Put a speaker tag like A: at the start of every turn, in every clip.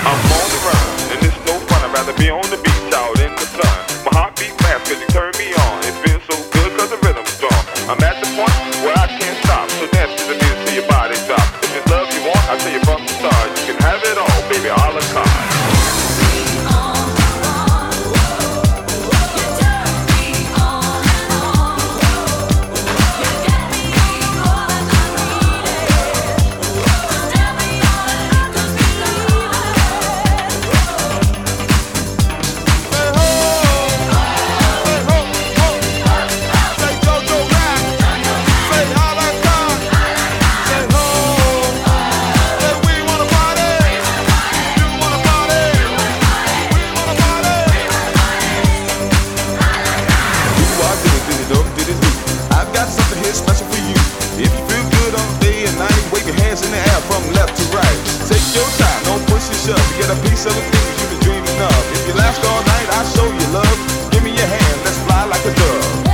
A: I'm on the run, and it's no fun. I'd rather be on the beach out in the sun. My heart beat fast cause you turn me on. It feels so good cause the rhythm's strong. I'm at the point where I can't stop. So dance to the music till your body drop. If it's love you want, I'll tell you from the start. You can have it all, baby, a la carte. Special for you. If you feel good on day and night, wave your hands in the air from left to right. Take your time, don't push and shove. You get a piece of the things you've been dreaming of. If you last all night, I'll show you love. Give me your hand, let's fly like a dove.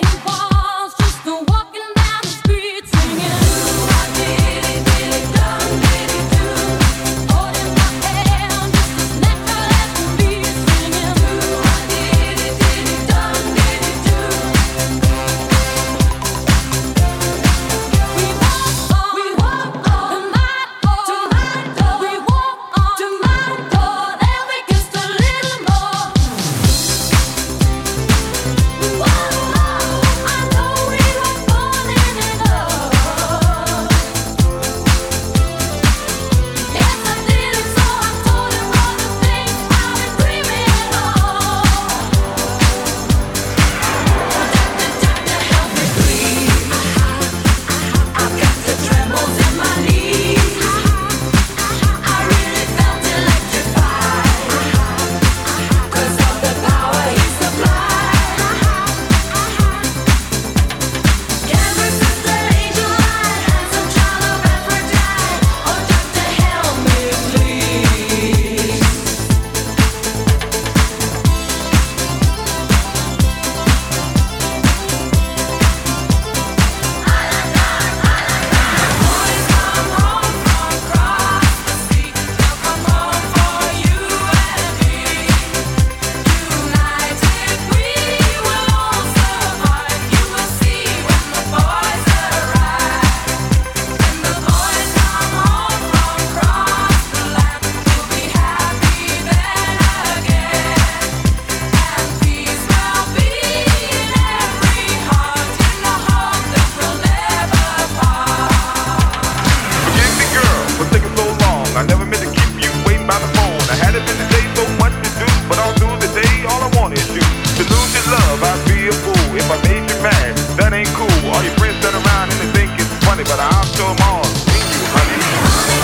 A: I never meant to keep you waiting by the phone. I had it in the day, so much to do, but all through the day, all I want is you. To lose your love, I'd be a fool. If I made you mad, that ain't cool. All your friends turn around and they think it's funny, but I'm sure I'm all seeing you, honey.